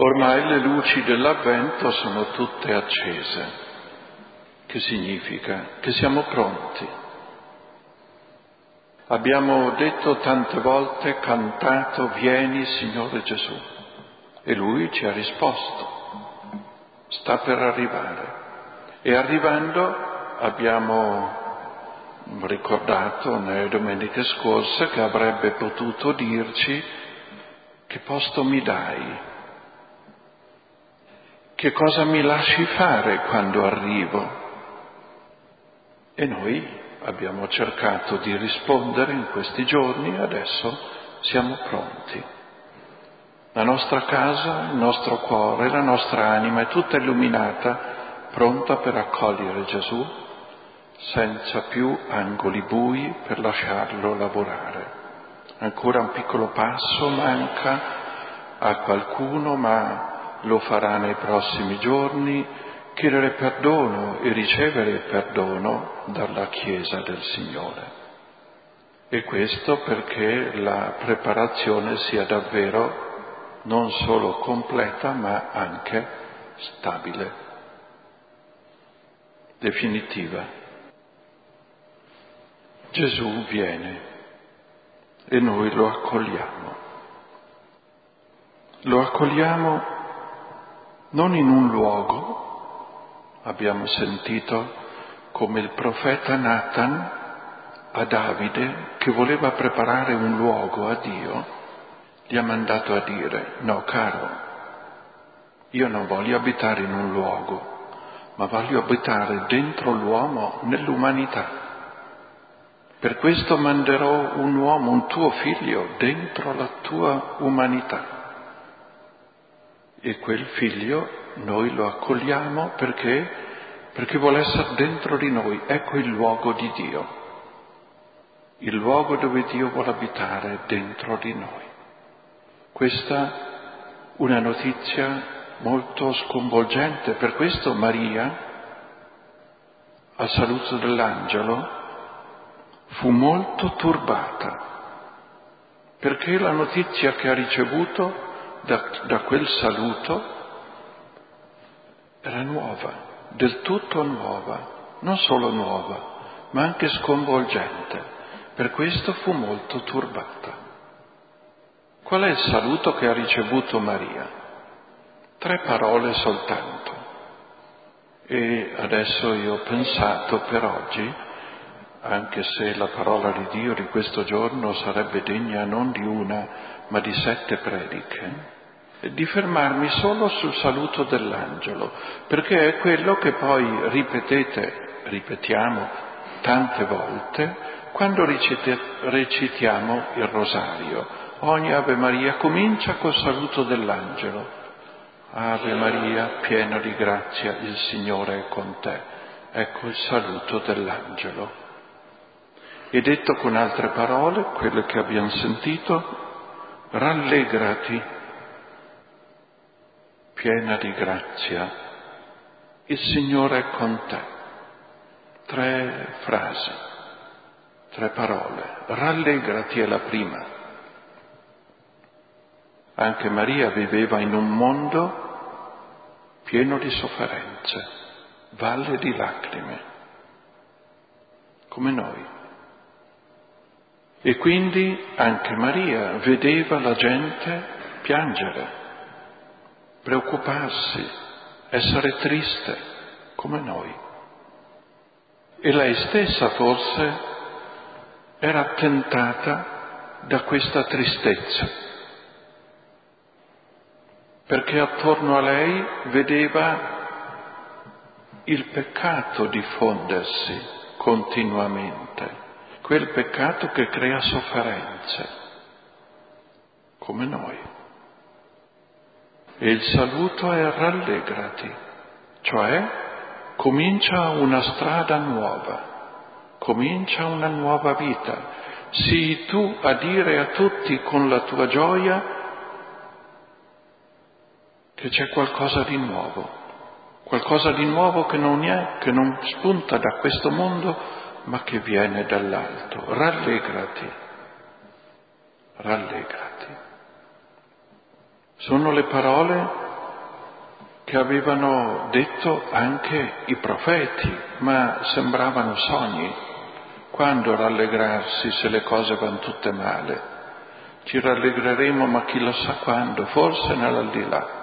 Ormai le luci dell'Avvento sono tutte accese. Che significa? Che siamo pronti. Abbiamo detto tante volte, cantato, vieni Signore Gesù. E Lui ci ha risposto, sta per arrivare. E arrivando abbiamo ricordato nelle domeniche scorse che avrebbe potuto dirci: che posto mi dai? Che cosa mi lasci fare quando arrivo? E noi abbiamo cercato di rispondere in questi giorni, adesso siamo pronti. La nostra casa, il nostro cuore, la nostra anima è tutta illuminata, pronta per accogliere Gesù, senza più angoli bui per lasciarlo lavorare. Ancora un piccolo passo manca a qualcuno, ma lo farà nei prossimi giorni, chiedere perdono e ricevere perdono dalla Chiesa del Signore. E questo perché la preparazione sia davvero non solo completa, ma anche stabile, definitiva. Gesù viene e noi lo accogliamo. Lo accogliamo non in un luogo, abbiamo sentito come il profeta Nathan a Davide, che voleva preparare un luogo a Dio, gli ha mandato a dire: no caro, io non voglio abitare in un luogo, ma voglio abitare dentro l'uomo, nell'umanità. Per questo manderò un uomo, un tuo figlio, dentro la tua umanità. E quel figlio noi lo accogliamo perché vuole essere dentro di noi. Ecco il luogo di Dio, il luogo dove Dio vuole abitare dentro di noi. Questa una notizia molto sconvolgente, per questo Maria, al saluto dell'angelo, fu molto turbata, perché la notizia che ha ricevuto da quel saluto era nuova, del tutto nuova, non solo nuova, ma anche sconvolgente. Per questo fu molto turbata. Qual è il saluto che ha ricevuto Maria? 3 parole soltanto. E adesso io ho pensato per oggi, anche se la parola di Dio di questo giorno sarebbe degna non di una, ma di 7 prediche, di fermarmi solo sul saluto dell'angelo, perché è quello che poi ripetiamo tante volte quando recitiamo il rosario. Ogni Ave Maria comincia col saluto dell'angelo. Ave Maria, piena di grazia, il Signore è con te. Ecco il saluto dell'angelo. E detto con altre parole, quelle che abbiamo sentito: rallegrati, piena di grazia, il Signore è con te. 3 frasi, 3 parole. Rallegrati è la prima. Anche Maria viveva in un mondo pieno di sofferenze, valle di lacrime, come noi. E quindi anche Maria vedeva la gente piangere, preoccuparsi, essere triste, come noi. E lei stessa forse era tentata da questa tristezza, perché attorno a lei vedeva il peccato diffondersi continuamente, quel peccato che crea sofferenze, come noi. E il saluto è rallegrati, cioè comincia una strada nuova, comincia una nuova vita. Sii tu a dire a tutti con la tua gioia che c'è qualcosa di nuovo che non spunta da questo mondo, ma che viene dall'alto. Rallegrati, rallegrati. Sono le parole che avevano detto anche i profeti, ma sembravano sogni. Quando rallegrarsi se le cose vanno tutte male? Ci rallegreremo, ma chi lo sa quando, forse nell'aldilà.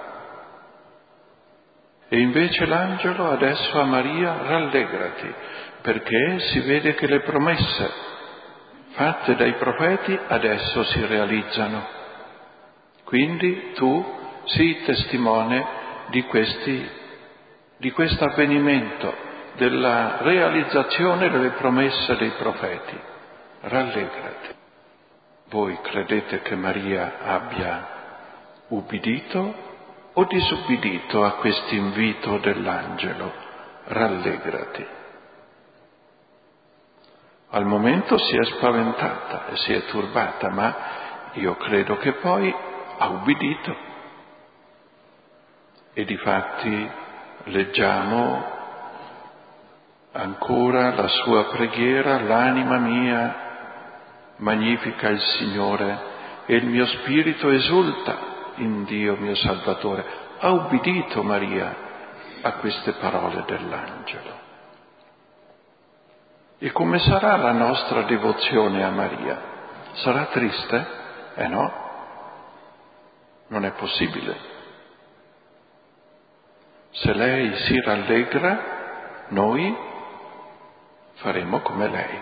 E invece l'angelo adesso a Maria: rallegrati, perché si vede che le promesse fatte dai profeti adesso si realizzano. Quindi tu sii testimone di questo avvenimento, della realizzazione delle promesse dei profeti. Rallegrati. Voi credete che Maria abbia ubbidito o disubbidito a questo invito dell'angelo? Rallegrati. Al momento si è spaventata e si è turbata, ma io credo che poi ha ubbidito. E difatti leggiamo ancora la sua preghiera: l'anima mia magnifica il Signore e il mio spirito esulta in Dio mio Salvatore. Ha ubbidito Maria a queste parole dell'angelo. E come sarà la nostra devozione a Maria? Sarà triste? No, non è possibile. Se lei si rallegra, noi faremo come lei.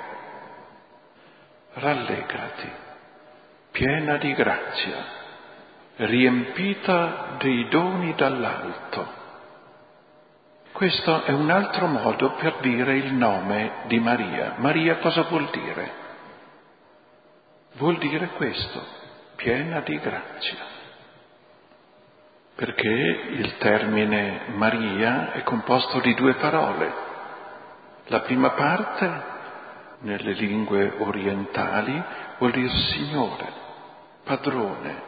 Rallegrati, piena di grazia, riempita dei doni dall'alto. Questo è un altro modo per dire il nome di Maria. Maria cosa vuol dire? Vuol dire questo, piena di grazia. Perché il termine Maria è composto di due parole. La prima parte, nelle lingue orientali, vuol dire Signore, padrone.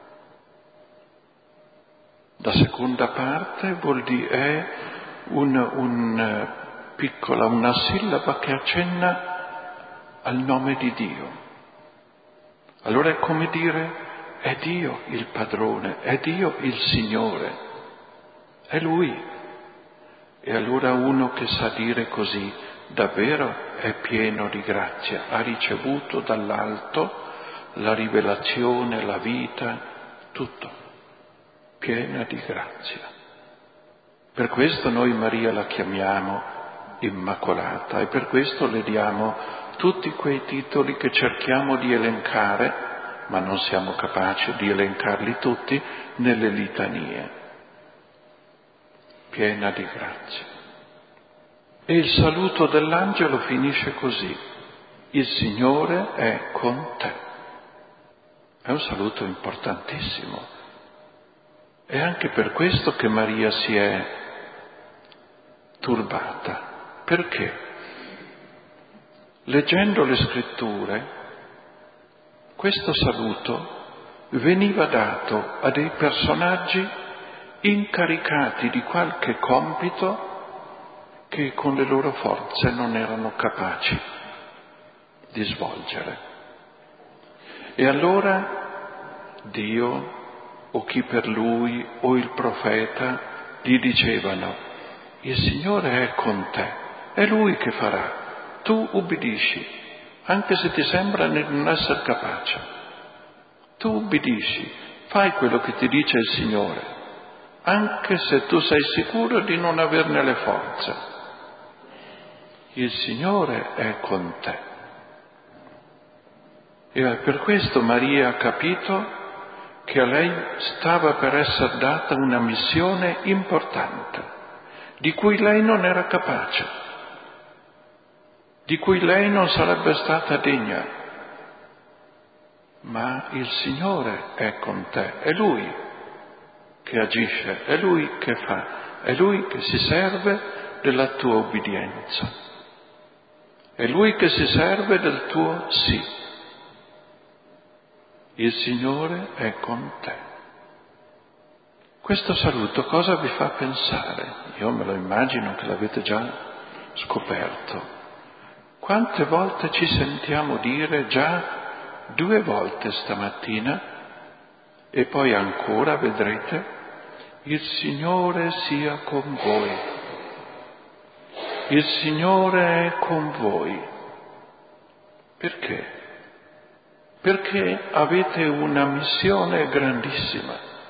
La seconda parte vuol dire una sillaba che accenna al nome di Dio. Allora è come dire: è Dio il padrone, è Dio il Signore, è Lui. E allora uno che sa dire così davvero è pieno di grazia, ha ricevuto dall'alto la rivelazione, la vita, tutto, piena di grazia. Per questo noi Maria la chiamiamo Immacolata e per questo le diamo tutti quei titoli che cerchiamo di elencare, ma non siamo capaci di elencarli tutti, nelle litanie. Piena di grazia. E il saluto dell'angelo finisce così: il Signore è con te. È un saluto importantissimo. È anche per questo che Maria si è turbata. Perché? Leggendo le scritture, questo saluto veniva dato a dei personaggi incaricati di qualche compito che con le loro forze non erano capaci di svolgere. E allora Dio, o chi per lui, o il profeta, gli dicevano: il Signore è con te, è Lui che farà, tu ubbidisci, anche se ti sembra di non essere capace. Tu ubbidisci, fai quello che ti dice il Signore, anche se tu sei sicuro di non averne le forze. Il Signore è con te. E per questo Maria ha capito che a lei stava per essere data una missione importante, di cui lei non era capace, di cui lei non sarebbe stata degna. Ma il Signore è con te, è Lui che agisce, è Lui che fa, è Lui che si serve della tua obbedienza, è Lui che si serve del tuo sì. Il Signore è con te. Questo saluto cosa vi fa pensare? Io me lo immagino che l'avete già scoperto. Quante volte ci sentiamo dire, già 2 volte stamattina, e poi ancora, vedrete, Il Signore sia con voi. Il Signore è con voi. Perché? Perché avete una missione grandissima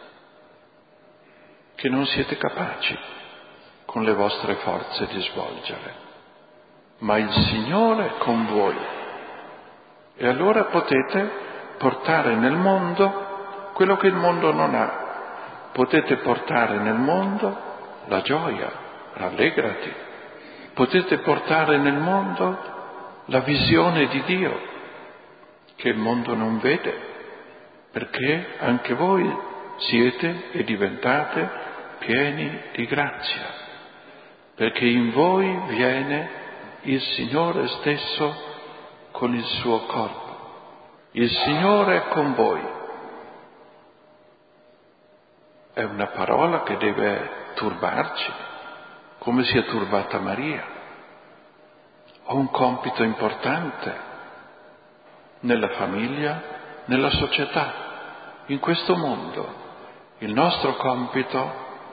che non siete capaci con le vostre forze di svolgere. Ma il Signore è con voi. E allora potete portare nel mondo quello che il mondo non ha. Potete portare nel mondo la gioia, rallegrati. Potete portare nel mondo la visione di Dio, che il mondo non vede, perché anche voi siete e diventate pieni di grazia, perché in voi viene il Signore stesso con il suo corpo. Il Signore è con voi. È una parola che deve turbarci, come si è turbata Maria. Ho un compito importante nella famiglia, nella società, in questo mondo. Il nostro compito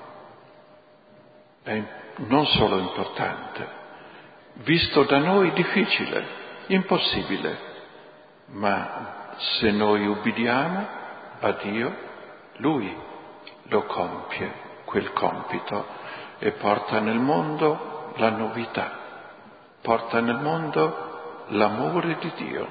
è non solo importante, visto da noi difficile, impossibile, ma se noi ubbidiamo a Dio, Lui lo compie, quel compito, e porta nel mondo la novità, porta nel mondo l'amore di Dio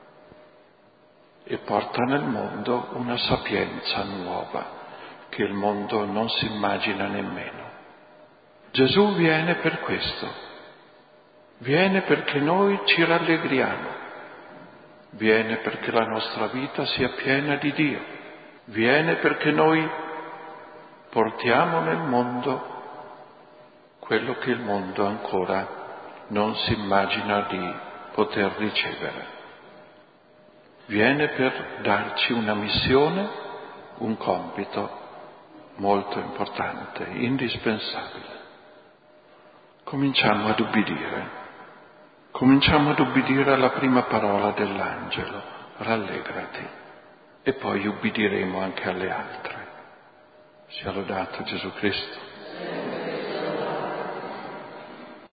e porta nel mondo una sapienza nuova che il mondo non si immagina nemmeno. Gesù viene per questo, viene perché noi ci rallegriamo, viene perché la nostra vita sia piena di Dio, viene perché noi portiamo nel mondo quello che il mondo ancora non si immagina di poter ricevere. Viene per darci una missione, un compito molto importante, indispensabile. Cominciamo ad ubbidire alla prima parola dell'angelo, rallegrati, e poi ubbidiremo anche alle altre. Sia lodato Gesù Cristo.